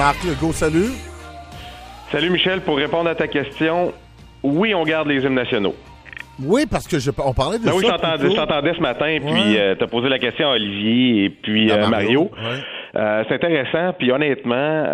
Marc Legault, salut. Salut Michel, pour répondre à ta question, oui, on garde les hymnes nationaux. Oui, parce que on parlait de ça. Oui, je t'entendais ce matin, puis t'as posé la question à Olivier et puis Mario. Ouais. C'est intéressant, puis honnêtement,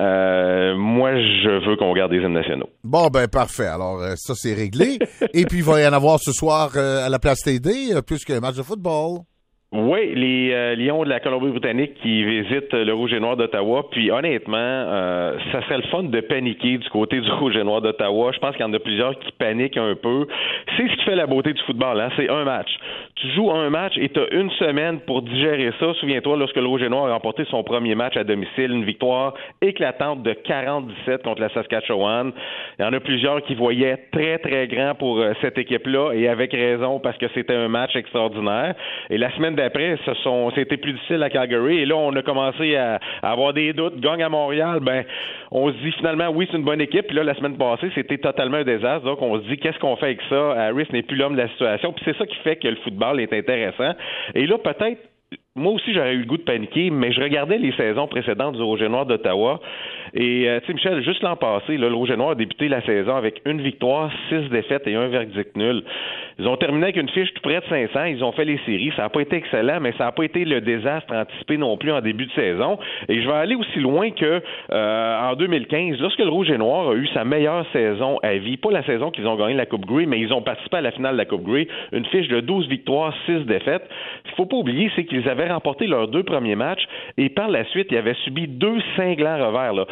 moi, je veux qu'on garde les hymnes nationaux. Bon, ben parfait. Alors, ça, c'est réglé. Et puis, il va y en avoir ce soir à la Place TD, plus qu'un match de football. Oui, les Lions de la Colombie-Britannique qui visitent le Rouge et Noir d'Ottawa. Puis honnêtement, ça serait le fun de paniquer du côté du Rouge et Noir d'Ottawa. Je pense qu'il y en a plusieurs qui paniquent un peu. C'est ce qui fait la beauté du football, hein? C'est un match. Tu joues un match et tu as une semaine pour digérer ça. Souviens-toi, lorsque le Rouge et Noir a remporté son premier match à domicile, une victoire éclatante de 40-17 contre la Saskatchewan. Il y en a plusieurs qui voyaient très, très grand pour cette équipe-là et avec raison parce que c'était un match extraordinaire. Et la semaine d'après, c'était plus difficile à Calgary. Et là, on a commencé à avoir des doutes. Gagne à Montréal, ben, on se dit finalement, oui, c'est une bonne équipe. Puis là, la semaine passée, c'était totalement un désastre. Donc, on se dit, qu'est-ce qu'on fait avec ça? Harris n'est plus l'homme de la situation. Puis c'est ça qui fait que le football est intéressant. Et là, peut-être, moi aussi, j'aurais eu le goût de paniquer, mais je regardais les saisons précédentes du Rouge et Noir d'Ottawa. Et, tu sais, Michel, juste l'an passé, là, le Rouge et Noir a débuté la saison avec une victoire, 6 défaites et un verdict nul. Ils ont terminé avec une fiche tout près de 500. Ils ont fait les séries. Ça n'a pas été excellent, mais ça n'a pas été le désastre anticipé non plus en début de saison. Et je vais aller aussi loin que en 2015, lorsque le Rouge et Noir a eu sa meilleure saison à vie, pas la saison qu'ils ont gagné la Coupe Grey, mais ils ont participé à la finale de la Coupe Grey, une fiche de 12 victoires, 6 défaites. Ce qu'il ne faut pas oublier, c'est qu'ils avaient remporté leurs 2 premiers matchs et par la suite, ils avaient subi 2 cinglants revers. Là.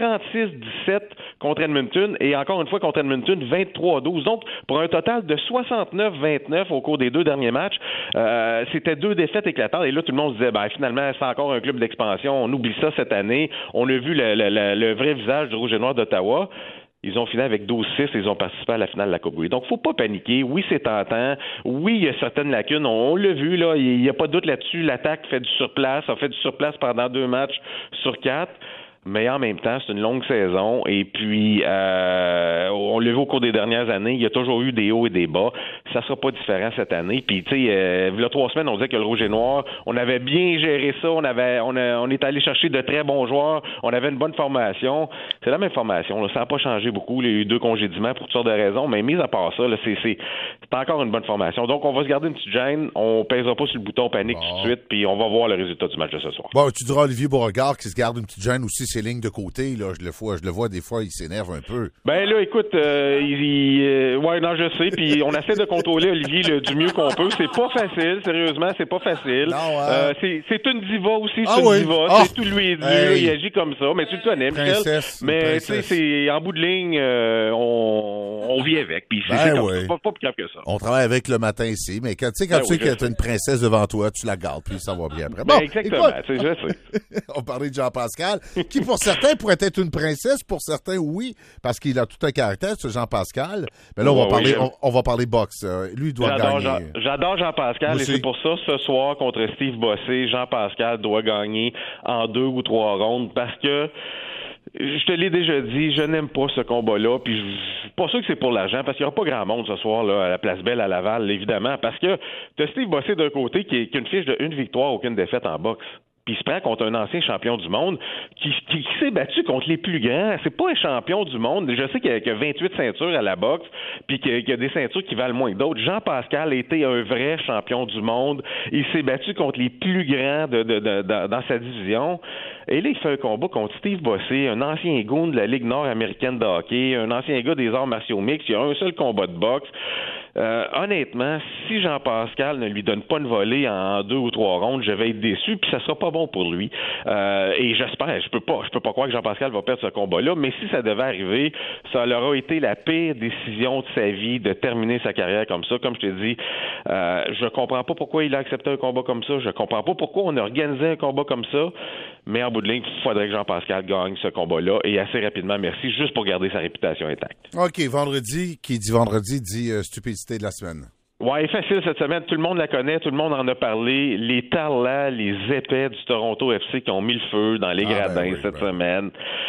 46-17 contre Edmonton et encore une fois contre Edmonton, 23-12. Donc, pour un total de 69-29 au cours des 2 derniers matchs, c'était 2 défaites éclatantes. Et là, tout le monde se disait, ben, finalement, c'est encore un club d'expansion. On oublie ça cette année. On a vu le vrai visage du Rouge et Noir d'Ottawa. Ils ont fini avec 12-6 et ils ont participé à la finale de la Coupe Grey. Donc, faut pas paniquer. Oui, c'est tentant. Oui, il y a certaines lacunes. On l'a vu, là. Il n'y a pas de doute là-dessus. L'attaque fait du surplace. A fait du surplace pendant 2 matchs sur 4. Mais en même temps, c'est une longue saison. Et puis, on l'a vu au cours des dernières années, il y a toujours eu des hauts et des bas. Ça sera pas différent cette année. Puis, tu sais, il y a 3 semaines, on disait que le Rouge et Noir, on avait bien géré ça. On est allé chercher de très bons joueurs. On avait une bonne formation. C'est la même formation. Là. Ça n'a pas changé beaucoup. Il y a eu 2 congédiements pour toutes sortes de raisons. Mais mis à part ça, là, c'est encore une bonne formation. Donc, on va se garder une petite gêne. On pèsera pas sur le bouton panique tout de suite. Puis, on va voir le résultat du match de ce soir. Bon, tu diras Olivier Beauregard qui se garde une petite gêne aussi. Ses lignes de côté, là, je le vois des fois, il s'énerve un peu. Ben là, écoute, ouais, non, je sais, puis on essaie de contrôler Olivier du mieux qu'on peut. C'est pas facile, sérieusement, c'est pas facile. Non, c'est une diva aussi, oui. Diva. C'est tout lui, il agit comme ça, mais tu le connais, Michel. Mais tu sais, c'est en bout de ligne, on vit avec, puis c'est pas plus grave que ça. On travaille avec le matin ici, mais quand tu sais que t'as une princesse devant toi, tu la gardes, puis ça va bien après. Bon, exactement, je sais. On parlait de Jean-Pascal, qui pour certains pourrait être une princesse, pour certains, oui, parce qu'il a tout un caractère, ce Jean-Pascal. Mais là, on va parler boxe. Lui, il doit gagner. J'adore Jean-Pascal, et c'est pour ça, ce soir, contre Steve Bossé, Jean-Pascal doit gagner en 2 ou 3 rondes, parce que je te l'ai déjà dit, je n'aime pas ce combat-là, puis je suis pas sûr que c'est pour l'argent, parce qu'il n'y aura pas grand monde ce soir là à la Place Belle à Laval, évidemment, parce que tu as Steve Bossé d'un côté qui a une fiche de 1 victoire, aucune défaite en boxe. Puis il se prend contre un ancien champion du monde qui s'est battu contre les plus grands. C'est pas un champion du monde. Je sais qu'il y a 28 ceintures à la boxe, puis qu'il y a des ceintures qui valent moins que d'autres. Jean-Pascal a été un vrai champion du monde. Il s'est battu contre les plus grands dans sa division. Et là, il fait un combat contre Steve Bossé, un ancien goon de la Ligue nord-américaine de hockey, un ancien gars des arts martiaux mixtes. Il y a un seul combat de boxe. Honnêtement, si Jean-Pascal ne lui donne pas une volée en 2 ou 3 rondes, je vais être déçu, puis ça sera pas bon pour lui. Et j'espère, je peux pas croire que Jean-Pascal va perdre ce combat-là, mais si ça devait arriver, ça aura été la pire décision de sa vie de terminer sa carrière comme ça. Comme je t'ai dit, je comprends pas pourquoi il a accepté un combat comme ça, je comprends pas pourquoi on a organisé un combat comme ça, mais en bout de ligne, il faudrait que Jean-Pascal gagne ce combat-là, et assez rapidement, merci, juste pour garder sa réputation intacte. OK, vendredi, qui dit vendredi, dit stupidité de la semaine. Ouais, facile cette semaine. Tout le monde la connaît, tout le monde en a parlé. Les Tarlats, les épais du Toronto FC qui ont mis le feu dans les gradins cette semaine.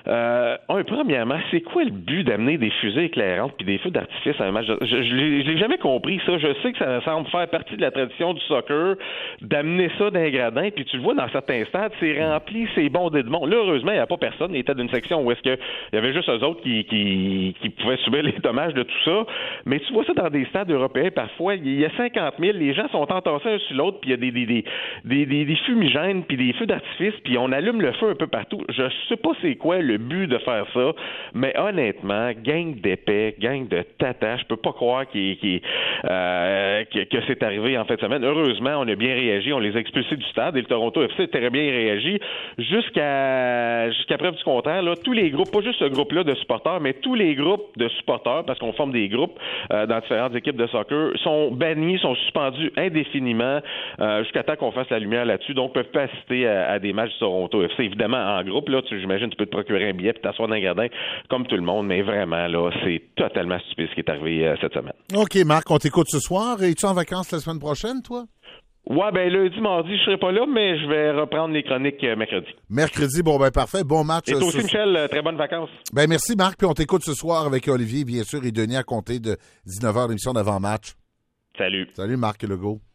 Premièrement, c'est quoi le but d'amener des fusées éclairantes puis des feux d'artifice à un match? Je l'ai jamais compris, ça. Je sais que ça semble faire partie de la tradition du soccer, d'amener ça d'un gradin, puis tu le vois dans certains stades, c'est rempli, c'est bondé de monde. Là, heureusement, il n'y a pas personne. Il était d'une section où est-ce qu'il y avait juste eux autres qui pouvaient subir les dommages de tout ça. Mais tu vois ça dans des stades européens, parfois, il y a 50 000, les gens sont entassés un sur l'autre, puis il y a des fumigènes, puis des feux d'artifice, puis on allume le feu un peu partout. Je sais pas c'est quoi le but de faire ça, mais honnêtement, gang d'épais, gang de tata, je peux pas croire que c'est arrivé en fin de semaine. Heureusement, on a bien réagi, on les a expulsés du stade et le Toronto FC a très bien réagi jusqu'à preuve du contraire. Là, tous les groupes, pas juste ce groupe-là de supporters, mais tous les groupes de supporters, parce qu'on forme des groupes dans différentes équipes de soccer, sont bannis, sont suspendus indéfiniment jusqu'à temps qu'on fasse la lumière là-dessus, donc peuvent pas assister à des matchs du Toronto FC. Évidemment, en groupe, là, j'imagine tu peux te procurer un billet et t'asseoir dans un gradin comme tout le monde, mais vraiment, là, c'est totalement stupide ce qui est arrivé cette semaine. OK, Marc, on t'écoute ce soir. Es-tu en vacances la semaine prochaine, toi? Ouais, ben lundi, mardi, je serai pas là, mais je vais reprendre les chroniques mercredi. Mercredi, bon, ben parfait. Bon match. Et toi aussi, Michel, très bonnes vacances. Ben merci, Marc, puis on t'écoute ce soir avec Olivier, bien sûr, et Denis à compter de 19h, l'émission d'avant-match. Salut. Salut, Marc Legault.